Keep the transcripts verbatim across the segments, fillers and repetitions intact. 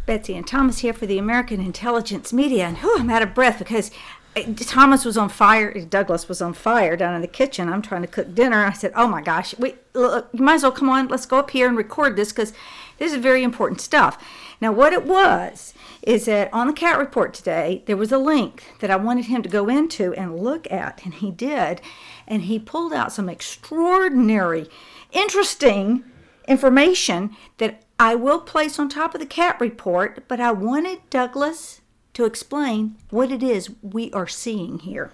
Betsy and Thomas here for the American Intelligence Media. And whew, I'm out of breath because Thomas was on fire. Douglas was on fire down in the kitchen. I'm trying to cook dinner. I said, oh my gosh, we, look, you might as well come on. Let's go up here and record this because this is very important stuff. Now, what it was is that on the Cat Report today, there was a link that I wanted him to go into and look at, and he did. And he pulled out some extraordinary, interesting information that I will place on top of the Cat Report, but I wanted Douglas to explain what it is we are seeing here.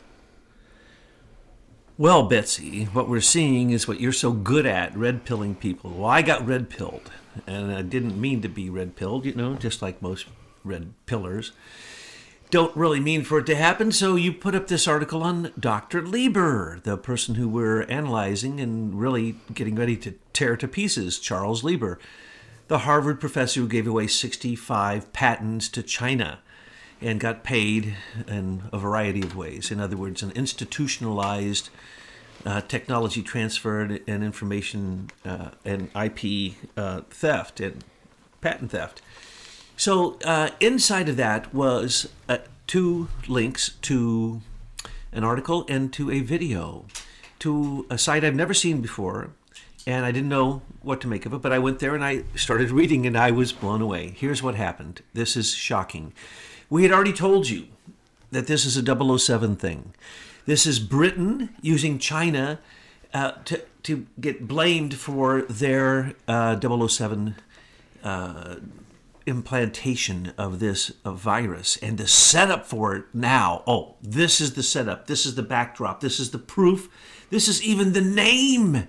Well, Betsy, what we're seeing is what you're so good at, red-pilling people. Well, I got red-pilled, and I didn't mean to be red-pilled, you know, just like most red-pillers. Don't really mean for it to happen, so you put up this article on Doctor Lieber, the person who we're analyzing and really getting ready to tear to pieces, Charles Lieber, the Harvard professor who gave away sixty-five patents to China and got paid in a variety of ways. In other words, an institutionalized uh, technology transfer and information uh, and I P uh, theft and patent theft. So uh, inside of that was uh, two links to an article and to a video, to a site I've never seen before, and I didn't know what to make of it, but I went there and I started reading and I was blown away. Here's what happened. This is shocking. We had already told you that this is a double oh seven thing. This is Britain using China uh, to, to get blamed for their uh, double oh seven uh, implantation of this uh, virus, and the setup for it now. Oh, this is the setup. This is the backdrop. This is the proof. This is even the name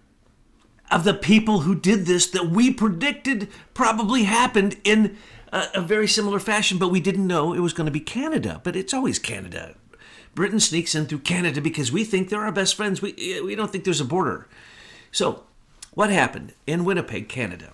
of the people who did this that we predicted probably happened in a, a very similar fashion, but we didn't know it was going to be Canada. But it's always Canada. Britain sneaks in through Canada because we think they're our best friends. We we don't think there's a border. So what happened in Winnipeg, Canada?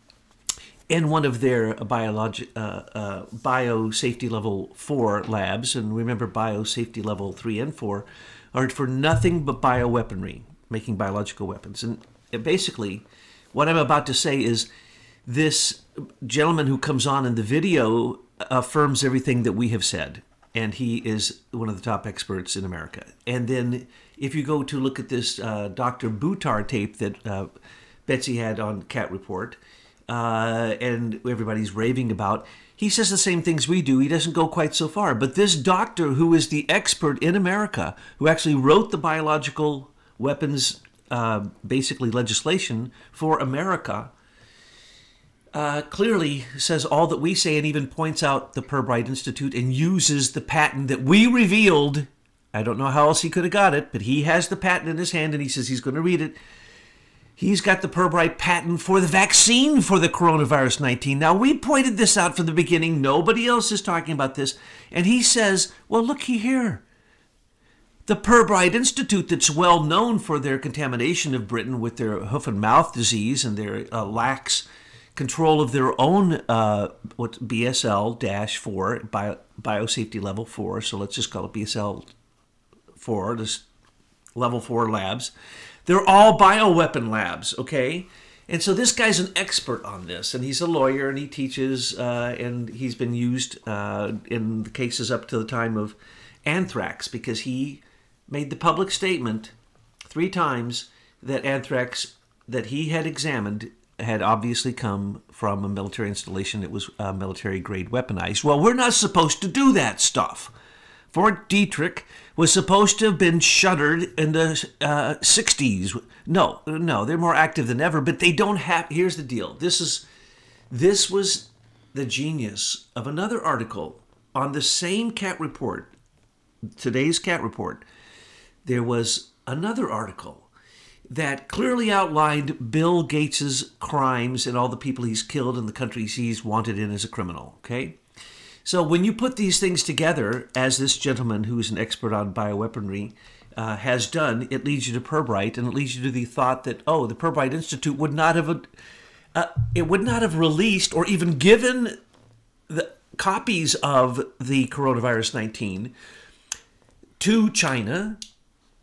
In one of their biologi- uh, uh, biosafety level four labs, and remember biosafety level three and four are for nothing but bioweaponry, making biological weapons. And basically, what I'm about to say is this gentleman who comes on in the video affirms everything that we have said, and he is one of the top experts in America. And then if you go to look at this uh, Doctor Buttar tape that uh, Betsy had on Cat Report, Uh, and everybody's raving about, he says the same things we do. He doesn't go quite so far. But this doctor, who is the expert in America, who actually wrote the biological weapons, uh, basically legislation for America, uh, clearly says all that we say and even points out the Pirbright Institute and uses the patent that we revealed. I don't know how else he could have got it, but he has the patent in his hand and he says he's going to read it. He's got the Pirbright patent for the vaccine for the coronavirus nineteen. Now, we pointed this out from the beginning. Nobody else is talking about this. And he says, well, looky here. The Pirbright Institute, that's well known for their contamination of Britain with their hoof and mouth disease and their uh, lax control of their own uh, what B S L four, bio, biosafety level four. So let's just call it B S L four, this level four labs. They're all bioweapon labs, okay? And so this guy's an expert on this, and he's a lawyer, and he teaches, uh, and he's been used uh, in the cases up to the time of anthrax, because he made the public statement three times that anthrax that he had examined had obviously come from a military installation that was uh, military-grade weaponized. Well, we're not supposed to do that stuff. Fort Detrick was supposed to have been shuttered in the uh, sixties. No, no, they're more active than ever, but they don't have... Here's the deal. This is, this was the genius of another article on the same Cat Report, today's Cat Report. There was another article that clearly outlined Bill Gates's crimes and all the people he's killed and the countries he's wanted in as a criminal, okay? So when you put these things together, as this gentleman who is an expert on bioweaponry uh, has done, it leads you to Pirbright, and it leads you to the thought that, oh, the Pirbright Institute would not have, uh, it would not have released or even given the copies of the coronavirus nineteen to China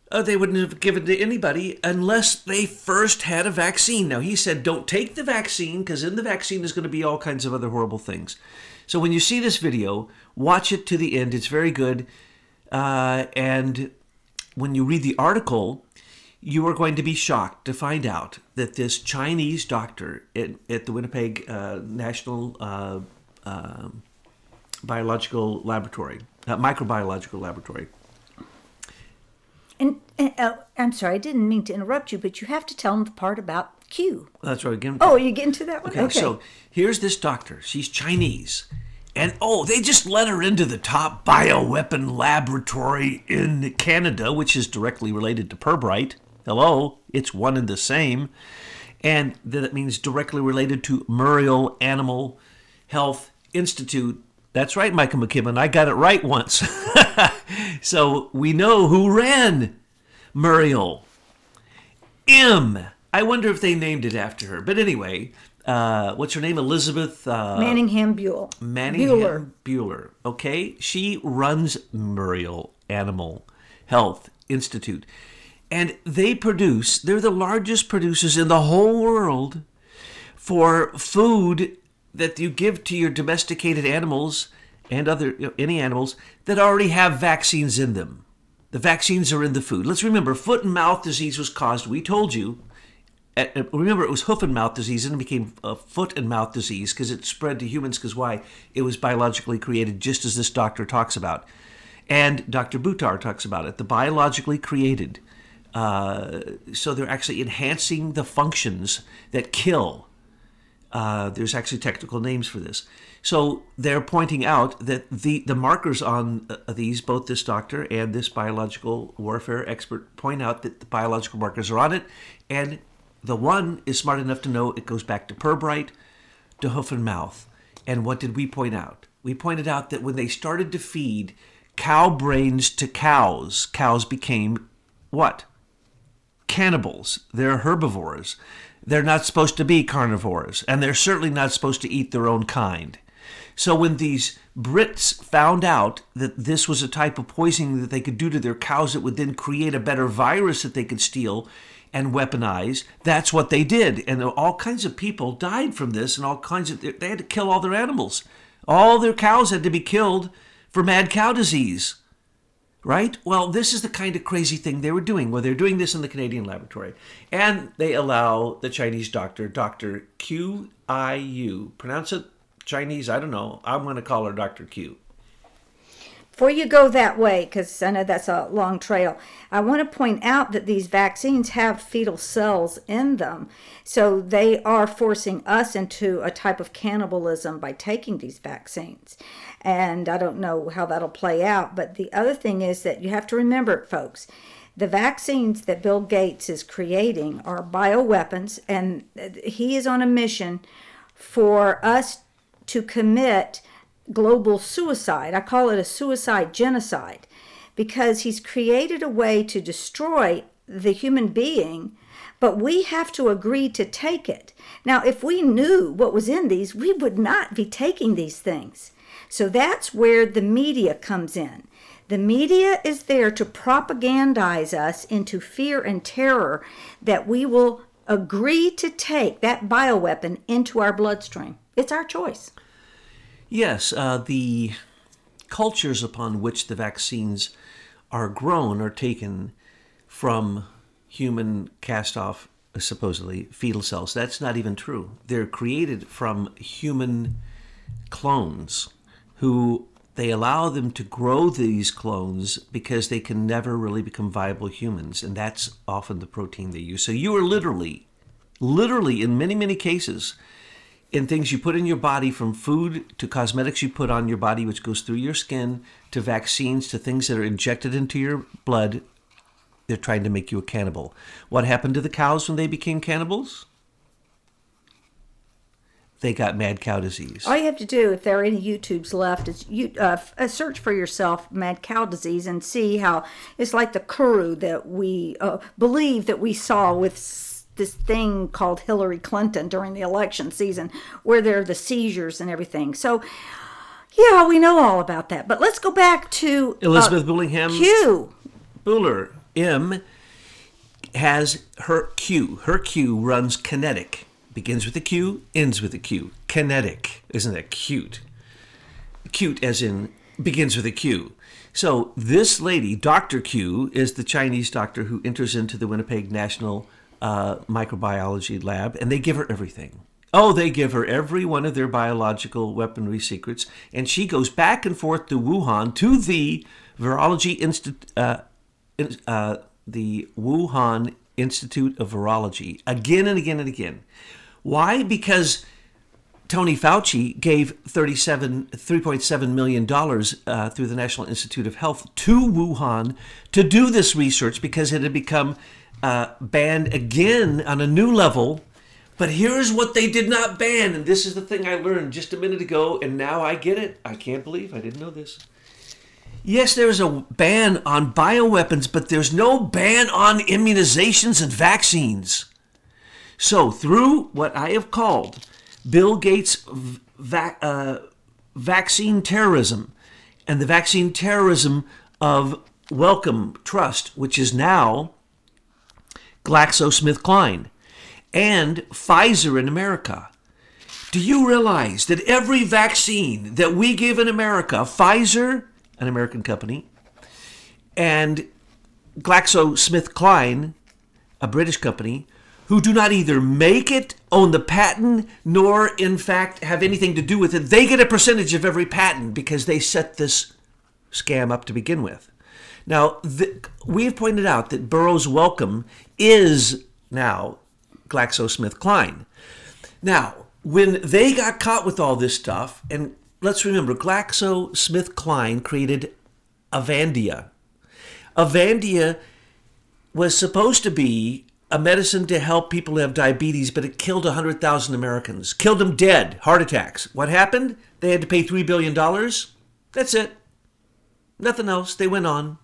Uh, they wouldn't have given it to anybody unless they first had a vaccine. Now, he said, don't take the vaccine because in the vaccine is going to be all kinds of other horrible things. So when you see this video, watch it to the end. It's very good. Uh, and when you read the article, you are going to be shocked to find out that this Chinese doctor at, at the Winnipeg uh, National uh, uh, Biological Laboratory, uh, Microbiological Laboratory. And, and uh, I'm sorry, I didn't mean to interrupt you, but you have to tell them the part about Q. That's right. Again. Oh, you get into that one? Okay, okay, so here's this doctor. She's Chinese. And, oh, they just let her into the top bioweapon laboratory in Canada, which is directly related to Pirbright. Hello, it's one and the same. And that means directly related to Muriel Animal Health Institute. That's right, Michael McKibben. I got it right once. So we know who ran Muriel. M. I wonder if they named it after her. But anyway, uh, what's her name? Elizabeth uh, Manningham Buell. Manningham Bueller. Okay, she runs Muriel Animal Health Institute. And they produce, they're the largest producers in the whole world for food that you give to your domesticated animals and other you know, any animals that already have vaccines in them. The vaccines are in the food. Let's remember, foot and mouth disease was caused, we told you, at, remember it was hoof and mouth disease and it became a foot and mouth disease because it spread to humans because why? It was biologically created just as this doctor talks about. And Doctor Buttar talks about it, the biologically created. Uh, so they're actually enhancing the functions that kill. Uh, there's actually technical names for this. So they're pointing out that the, the markers on uh, these, both this doctor and this biological warfare expert point out that the biological markers are on it. And the one is smart enough to know it goes back to Pirbright, to hoof and mouth. And what did we point out? We pointed out that when they started to feed cow brains to cows, cows became what? Cannibals. They're herbivores. They're not supposed to be carnivores, and they're certainly not supposed to eat their own kind. So when these Brits found out that this was a type of poisoning that they could do to their cows that would then create a better virus that they could steal and weaponize, that's what they did. And all kinds of people died from this, and all kinds of, they had to kill all their animals. All their cows had to be killed for mad cow disease. Right? Well, this is the kind of crazy thing they were doing. Well, they're doing this in the Canadian laboratory. And they allow the Chinese doctor, Doctor Q I U. Pronounce it Chinese? I don't know. I'm going to call her Doctor Q. Before you go that way, because I know that's a long trail, I want to point out that these vaccines have fetal cells in them. So they are forcing us into a type of cannibalism by taking these vaccines. And I don't know how that'll play out. But the other thing is that you have to remember, folks, the vaccines that Bill Gates is creating are bioweapons, and he is on a mission for us to commit global suicide. I call it a suicide genocide because he's created a way to destroy the human being, but we have to agree to take it. Now, if we knew what was in these, we would not be taking these things. So that's where the media comes in. The media is there to propagandize us into fear and terror that we will agree to take that bioweapon into our bloodstream. It's our choice. Yes, uh, the cultures upon which the vaccines are grown are taken from human cast-off, supposedly, fetal cells. That's not even true. They're created from human clones who they allow them to grow these clones because they can never really become viable humans, and that's often the protein they use. So you are literally, literally in many, many cases, in things you put in your body, from food to cosmetics you put on your body, which goes through your skin, to vaccines, to things that are injected into your blood, they're trying to make you a cannibal. What happened to the cows when they became cannibals? They got mad cow disease. All you have to do, if there are any YouTubes left, is you uh, search for yourself mad cow disease and see how it's like the kuru that we uh, believe that we saw with this thing called Hillary Clinton during the election season, where there are the seizures and everything. So, yeah, we know all about that. But let's go back to Elizabeth uh, Bullingham Q. Bueller. M has her Q. Her Q runs kinetic. Begins with a Q, ends with a Q. Kinetic. Isn't that cute? Cute as in begins with a Q. So this lady, Doctor Q, is the Chinese doctor who enters into the Winnipeg National uh, Microbiology Lab, and they give her everything. Oh, they give her every one of their biological weaponry secrets, and she goes back and forth to Wuhan to the Virology Institute, uh, uh, the Wuhan Institute of Virology, again and again and again. Why? Because Tony Fauci gave thirty-seven, three point seven million dollars uh, through the National Institute of Health to Wuhan to do this research because it had become uh, banned again on a new level. But here's what they did not ban, and this is the thing I learned just a minute ago, and now I get it. I can't believe I didn't know this. Yes, there's a ban on bioweapons, but there's no ban on immunizations and vaccines. So through what I have called Bill Gates' va- uh, vaccine terrorism and the vaccine terrorism of Wellcome Trust, which is now GlaxoSmithKline, and Pfizer in America. Do you realize that every vaccine that we give in America, Pfizer, an American company, and GlaxoSmithKline, a British company, who do not either make it, own the patent, nor in fact have anything to do with it, they get a percentage of every patent because they set this scam up to begin with. Now, the, we've pointed out that Burroughs Wellcome is now GlaxoSmithKline. Now, when they got caught with all this stuff, and let's remember, GlaxoSmithKline created Avandia. Avandia was supposed to be a medicine to help people who have diabetes, but it killed one hundred thousand Americans. Killed them dead, heart attacks. What happened? They had to pay three billion dollars. That's it. Nothing else. They went on.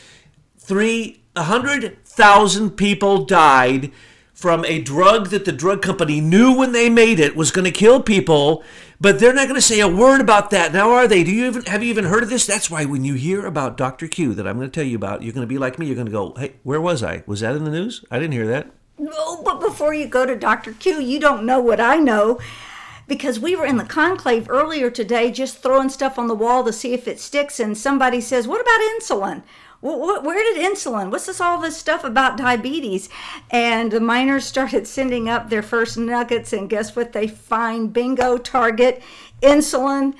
Three, one hundred thousand people died from a drug that the drug company knew when they made it was going to kill people, but they're not going to say a word about that. Now, are they? Do you even have you even heard of this? That's why when you hear about Doctor Q that I'm going to tell you about, you're going to be like me. You're going to go, hey, where was I? Was that in the news? I didn't hear that. No, but before you go to Doctor Q, you don't know what I know. Because we were in the conclave earlier today just throwing stuff on the wall to see if it sticks, and somebody says, what about insulin? Where did insulin? What's this all this stuff about diabetes? And the miners started sending up their first nuggets, and guess what they find? Bingo, target, insulin.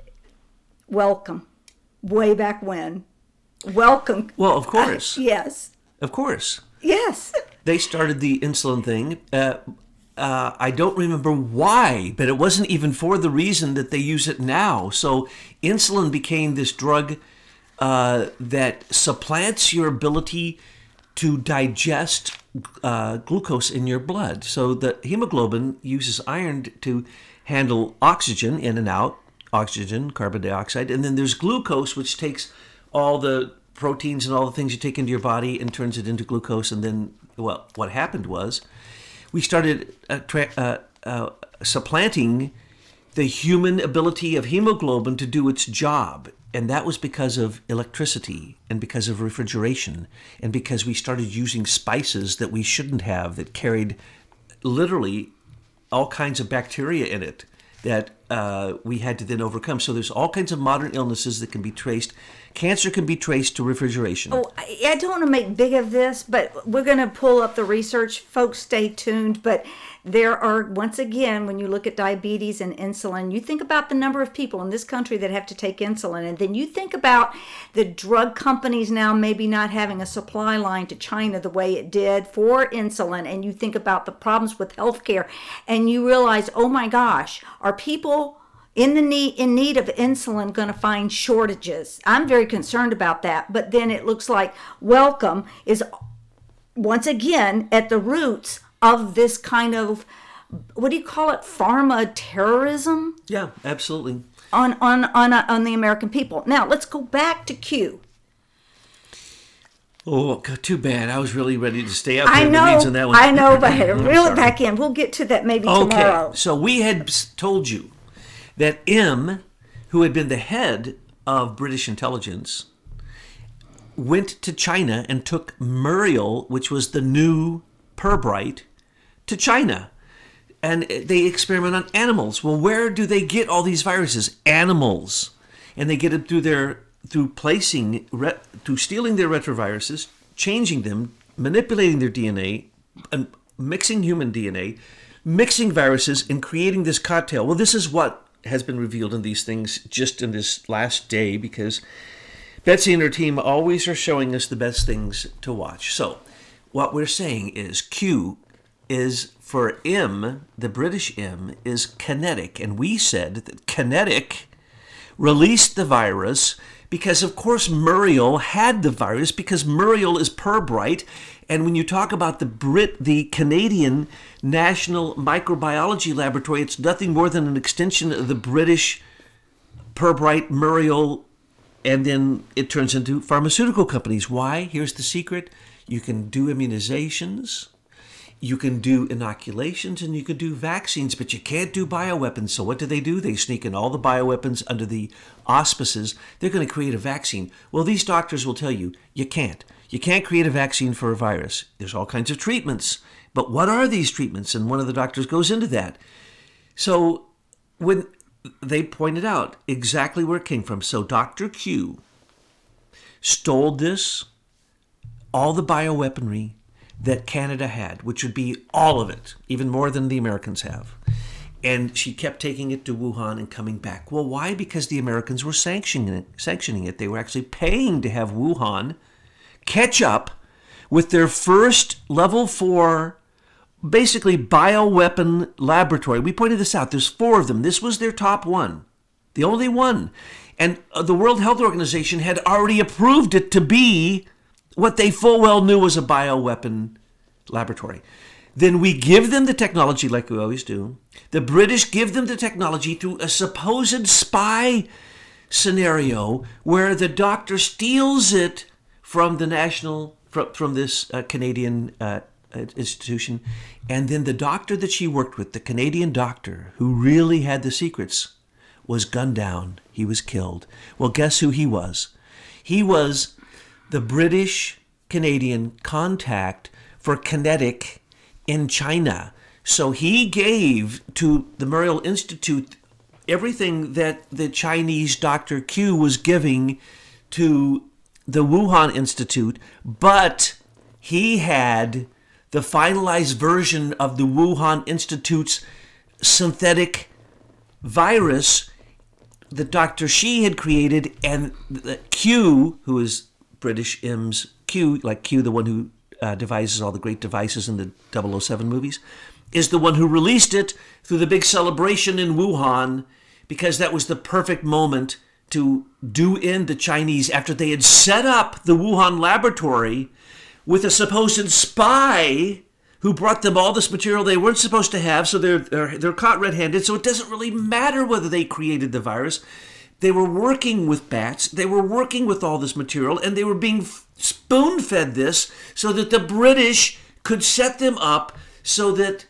Welcome. Way back when. Welcome. Well, of course. Uh, yes. Of course. Yes. They started the insulin thing. Uh, uh, I don't remember why, but it wasn't even for the reason that they use it now. So insulin became this drug Uh, that supplants your ability to digest uh, glucose in your blood. So the hemoglobin uses iron to handle oxygen in and out, oxygen, carbon dioxide, and then there's glucose, which takes all the proteins and all the things you take into your body and turns it into glucose. And then, well, what happened was we started uh, tra- uh, uh, supplanting the human ability of hemoglobin to do its job. And that was because of electricity and because of refrigeration and because we started using spices that we shouldn't have that carried literally all kinds of bacteria in it that uh, we had to then overcome. So there's all kinds of modern illnesses that can be traced. Cancer can be traced to refrigeration. Oh, I, I don't want to make big of this, but we're going to pull up the research. Folks, stay tuned. But there are, once again, when you look at diabetes and insulin, you think about the number of people in this country that have to take insulin. And then you think about the drug companies now maybe not having a supply line to China the way it did for insulin. And you think about the problems with healthcare. And you realize, oh my gosh, are people in the need in need of insulin going to find shortages? I'm very concerned about that. But then it looks like Wellcome is once again at the roots of this kind of, what do you call it, pharma terrorism? Yeah, absolutely. On on on uh, on the American people. Now let's go back to Q. Oh, God, too bad. I was really ready to stay up there I in know, the weeds on that one. I know, but I had to reel sorry. it back in. We'll get to that maybe Okay, tomorrow. so we had told you that M, who had been the head of British intelligence, went to China and took Muriel, which was the new Pirbright, to China. And they experiment on animals. Well, where do they get all these viruses? Animals. And they get it through their through placing, through stealing their retroviruses, changing them, manipulating their D N A, and mixing human D N A, mixing viruses, and creating this cocktail. Well, this is what has been revealed in these things just in this last day, because Betsy and her team always are showing us the best things to watch. So what we're saying is Q is, for M, the British M, is kinetic. And we said that kinetic released the virus because, of course, Muriel had the virus, because Muriel is Pirbright. And when you talk about the Brit, the Canadian National Microbiology Laboratory, it's nothing more than an extension of the British Pirbright, Muriel, and then it turns into pharmaceutical companies. Why? Here's the secret. You can do immunizations, you can do inoculations, and you can do vaccines, but you can't do bioweapons. So what do they do? They sneak in all the bioweapons under the auspices. They're going to create a vaccine. Well, these doctors will tell you, you can't. You can't create a vaccine for a virus. There's all kinds of treatments. But what are these treatments? And one of the doctors goes into that. So when they pointed out exactly where it came from. So Doctor Q stole this, all the bioweaponry that Canada had, which would be all of it, even more than the Americans have. And she kept taking it to Wuhan and coming back. Well, why? Because the Americans were sanctioning it. Sanctioning it. They were actually paying to have Wuhan catch up with their first level four, basically bioweapon laboratory. We pointed this out. There's four of them. This was their top one, the only one. And the World Health Organization had already approved it to be what they full well knew was a bioweapon laboratory. Then we give them the technology like we always do. The British give them the technology through a supposed spy scenario where the doctor steals it from the national, from, from this uh, Canadian uh, institution. And then the doctor that she worked with, the Canadian doctor who really had the secrets, was gunned down. He was killed. Well, guess who he was? He was the British-Canadian contact for Kinetic in China. So he gave to the Muriel Institute everything that the Chinese Doctor Q was giving to the Wuhan Institute, but he had the finalized version of the Wuhan Institute's synthetic virus that Doctor Shi had created, and the Q, who is British M's Q, like Q, the one who uh, devises all the great devices in the double oh seven movies, is the one who released it through the big celebration in Wuhan, because that was the perfect moment to do in the Chinese after they had set up the Wuhan laboratory with a supposed spy who brought them all this material they weren't supposed to have, so they're, they're, they're caught red-handed, so it doesn't really matter whether they created the virus. They were working with bats, they were working with all this material, and they were being spoon-fed this so that the British could set them up so that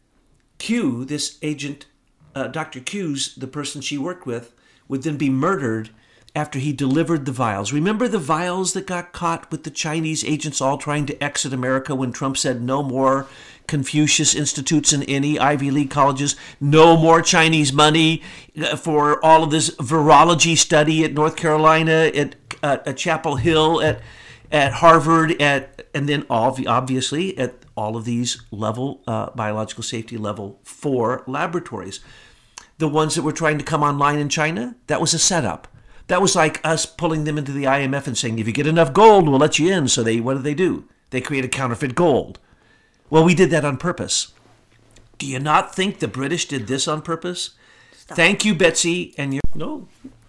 Q, this agent, uh, Doctor Q's, the person she worked with, would then be murdered after he delivered the vials. Remember the vials that got caught with the Chinese agents all trying to exit America when Trump said no more Confucius Institutes in any Ivy League colleges, no more Chinese money for all of this virology study at North Carolina, at, uh, at Chapel Hill, at at Harvard, at and then obviously at all of these level uh, biological safety level four laboratories. The ones that were trying to come online in China, that was a setup. That was like us pulling them into the I M F and saying, if you get enough gold, we'll let you in. So they, what do they do? They create a counterfeit gold. Well, we did that on purpose. Do you not think the British did this on purpose? Stop. Thank you, Betsy, and your no.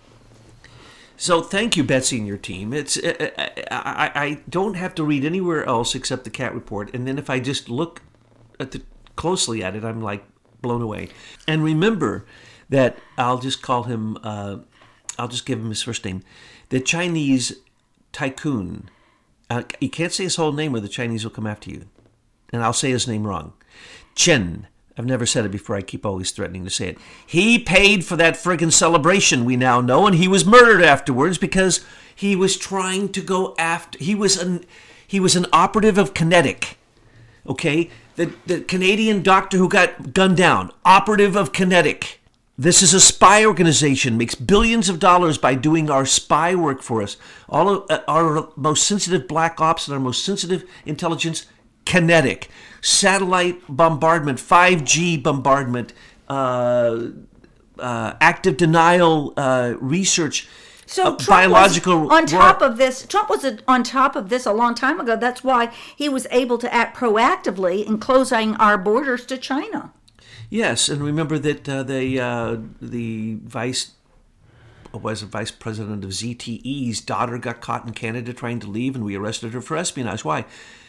So thank you, Betsy, and your team. It's I, I, I don't have to read anywhere else except the Cat Report, and then if I just look at the, closely at it, I'm like blown away. And remember that I'll just call him. Uh, I'll just give him his first name. The Chinese tycoon. Uh, you can't say his whole name or the Chinese will come after you. And I'll say his name wrong. Chen I've never said it before. I keep always threatening to say it. He paid for that friggin' celebration, we now know, and he was murdered afterwards because he was trying to go after... He was an, he was an operative of Kinetic, okay? The, the Canadian doctor who got gunned down, operative of Kinetic. This is a spy organization, makes billions of dollars by doing our spy work for us. All of uh, our most sensitive black ops and our most sensitive intelligence, Kinetic. Satellite bombardment, five G bombardment, uh, uh, active denial uh, research, so uh, Trump biological... was on top war- of this, Trump was a, on top of this a long time ago. That's why he was able to act proactively in closing our borders to China. Yes, and remember that uh, the uh, the vice was a vice president of Z T E's daughter got caught in Canada trying to leave, and we arrested her for espionage. Why?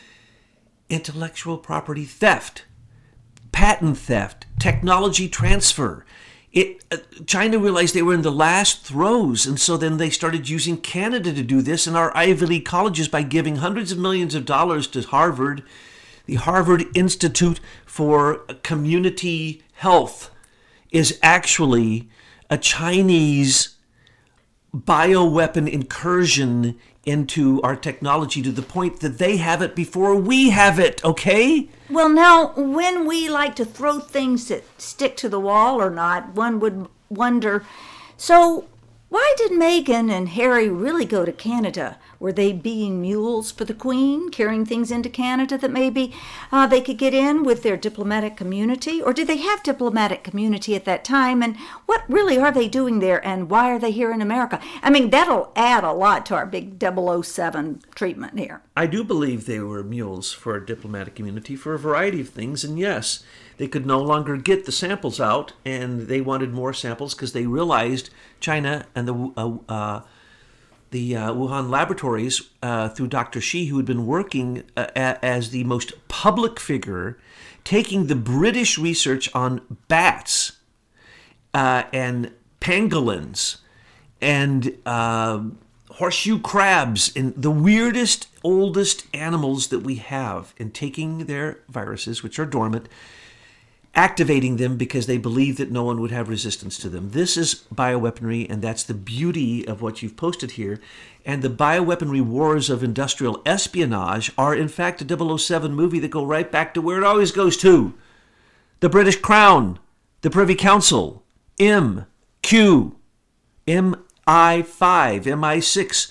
Intellectual property theft, patent theft, technology transfer. It uh, China realized they were in the last throes, and so then they started using Canada to do this in our Ivy League colleges by giving hundreds of millions of dollars to Harvard. The Harvard Institute for Community Health is actually a Chinese bioweapon incursion into our technology to the point that they have it before we have it, okay? Well, now, when we like to throw things that stick to the wall or not, one would wonder, so why did Meghan and Harry really go to Canada? Were they being mules for the Queen, carrying things into Canada that maybe uh, they could get in with their diplomatic community? Or did they have diplomatic community at that time? And what really are they doing there? And why are they here in America? I mean, that'll add a lot to our big double oh seven treatment here. I do believe they were mules for our diplomatic community for a variety of things. And yes, they could no longer get the samples out, and they wanted more samples because they realized China and the uh, uh, the uh, Wuhan laboratories, uh, through Doctor Shi, who had been working uh, a- as the most public figure, taking the British research on bats uh, and pangolins and uh, horseshoe crabs and the weirdest, oldest animals that we have, and taking their viruses, which are dormant, activating them because they believe that no one would have resistance to them. This is bioweaponry, and that's the beauty of what you've posted here. And the bioweaponry wars of industrial espionage are, in fact, a double oh seven movie that go right back to where it always goes to. The British Crown, the Privy Council, M, Q, M I five, M I six,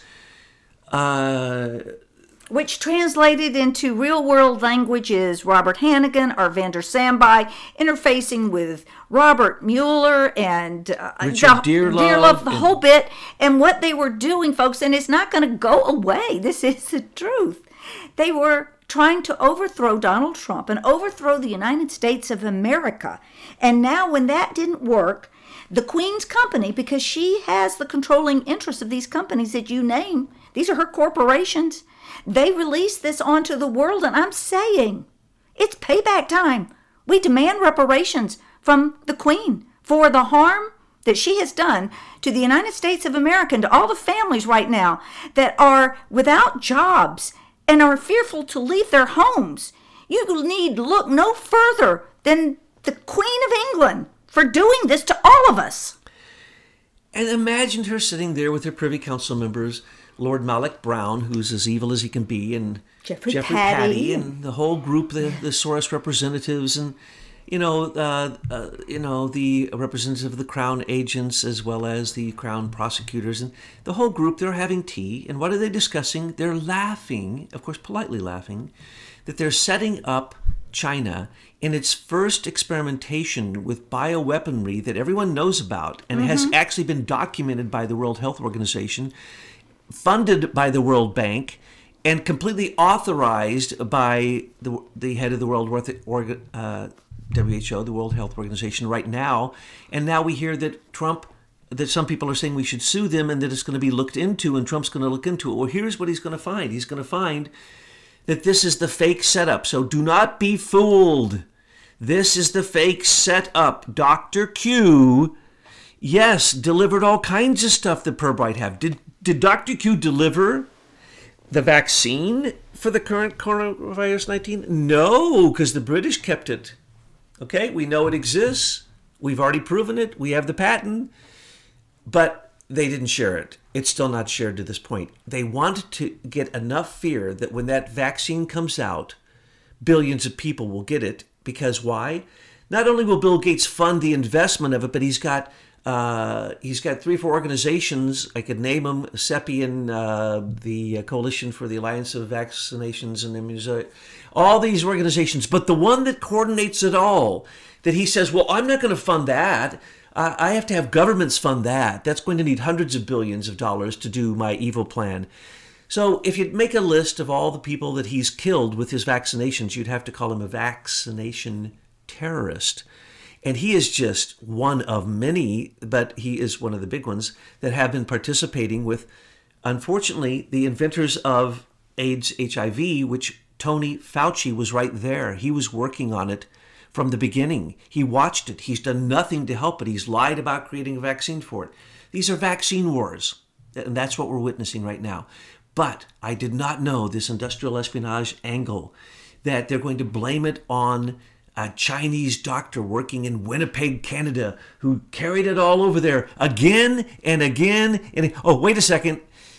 uh... which translated into real-world language is Robert Hannigan, Arvinder Sambhai, interfacing with Robert Mueller and uh, Richard the, Dearlove, Dearlove, the and- whole bit, and what they were doing, folks, and it's not going to go away. This is the truth. They were trying to overthrow Donald Trump and overthrow the United States of America. And now when that didn't work, the Queen's company, because she has the controlling interest of these companies that you name, these are her corporations, they released this onto the world, and I'm saying it's payback time. We demand reparations from the Queen for the harm that she has done to the United States of America and to all the families right now that are without jobs and are fearful to leave their homes. You need look no further than the Queen of England for doing this to all of us. And imagine her sitting there with her Privy Council members, Lord Malloch Brown, who's as evil as he can be, and Jeffrey, Jeffrey Patty. Patty, and the whole group, the, the Soros representatives, and you know, uh, uh, you know, the representatives of the Crown agents as well as the Crown prosecutors, and the whole group. They're having tea, and what are they discussing? They're laughing, of course, politely laughing, that they're setting up China in its first experimentation with bioweaponry that everyone knows about, and mm-hmm. has actually been documented by the World Health Organization, funded by the World Bank, and completely authorized by the the head of the World Orga, uh, W H O, the World Health Organization, right now. And now we hear that Trump, that some people are saying we should sue them and that it's going to be looked into, and Trump's going to look into it. Well, here's what he's going to find. He's going to find that this is the fake setup. So do not be fooled. This is the fake setup. Doctor Q, yes, delivered all kinds of stuff that Pirbright have. Did Did Doctor Q deliver the vaccine for the current coronavirus nineteen? No, because the British kept it Okay, we know it exists. We've already proven it. We have the patent. But they didn't share it. It's still not shared to this point. They wanted to get enough fear that when that vaccine comes out, billions of people will get it. Because why? Not only will Bill Gates fund the investment of it, but he's got uh, he's got three or four organizations. I could name them: CEPI and uh, the Coalition for the Alliance of Vaccinations and Immunizations. All these organizations, but the one that coordinates it all, that he says, well, I'm not going to fund that. Uh, I have to have governments fund that. That's going to need hundreds of billions of dollars to do my evil plan. So if you'd make a list of all the people that he's killed with his vaccinations, you'd have to call him a vaccination terrorist. And he is just one of many, but he is one of the big ones that have been participating with, unfortunately, the inventors of AIDS, H I V, which Tony Fauci was right there. He was working on it from the beginning. He watched it. He's done nothing to help it. He's lied about creating a vaccine for it. These are vaccine wars, and that's what we're witnessing right now. But I did not know this industrial espionage angle, that they're going to blame it on a Chinese doctor working in Winnipeg, Canada, who carried it all over there again and again. And oh, wait a second.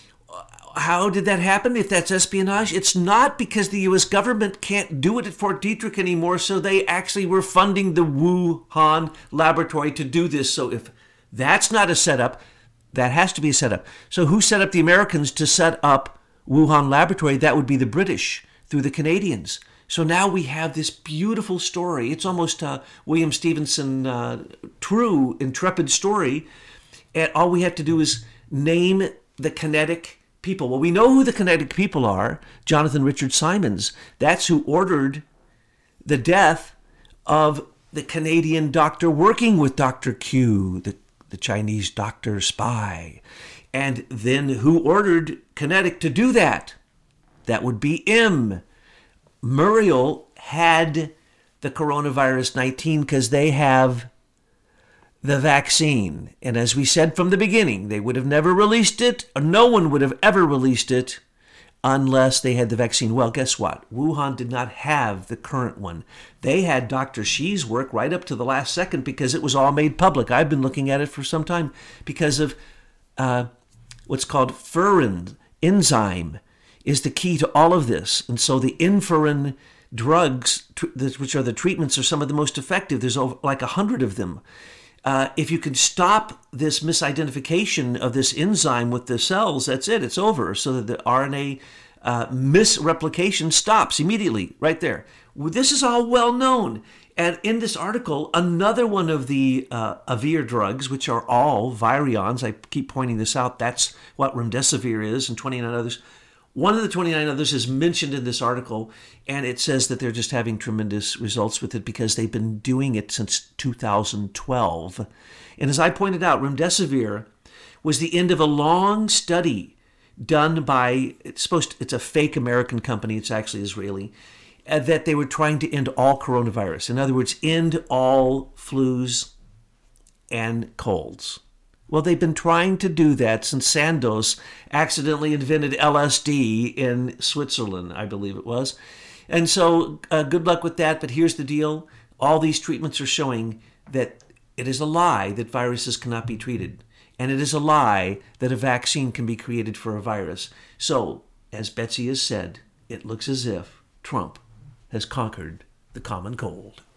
How did that happen if that's espionage? It's not because the U S government can't do it at Fort Detrick anymore, so they actually were funding the Wuhan laboratory to do this. So if that's not a setup, that has to be a setup. So who set up the Americans to set up Wuhan laboratory? That would be the British through the Canadians. So now we have this beautiful story. It's almost a William Stevenson uh, true, intrepid story. And all we have to do is name the kinetic people. Well, we know who the kinetic people are. Jonathan Richard Simons. That's who ordered the death of the Canadian doctor working with Doctor Q, the, the Chinese doctor spy. And then who ordered Kinetic to do that? That would be M. Muriel had the coronavirus nineteen because they have the vaccine. And as we said from the beginning, they would have never released it, or no one would have ever released it unless they had the vaccine. Well, guess what? Wuhan did not have the current one. They had Doctor Xi's work right up to the last second because it was all made public. I've been looking at it for some time because of uh, what's called furin enzyme is the key to all of this. And so the Inferin drugs, which are the treatments, are some of the most effective. There's over, like a hundred of them. Uh, if you can stop this misidentification of this enzyme with the cells, that's it. It's over. So that the R N A uh, misreplication stops immediately right there. This is all well known. And in this article, another one of the uh, Avir drugs, which are all virions, I keep pointing this out, that's what remdesivir is and twenty-nine others. One of the twenty-nine others is mentioned in this article, and it says that they're just having tremendous results with it because they've been doing it since two thousand twelve. And as I pointed out, remdesivir was the end of a long study done by, it's supposed to, it's a fake American company, it's actually Israeli, uh, that they were trying to end all coronavirus. In other words, end all flus and colds. Well, they've been trying to do that since Sandoz accidentally invented L S D in Switzerland, I believe it was. And so uh, good luck with that. But here's the deal. All these treatments are showing that it is a lie that viruses cannot be treated. And it is a lie that a vaccine can be created for a virus. So, as Betsy has said, it looks as if Trump has conquered the common cold.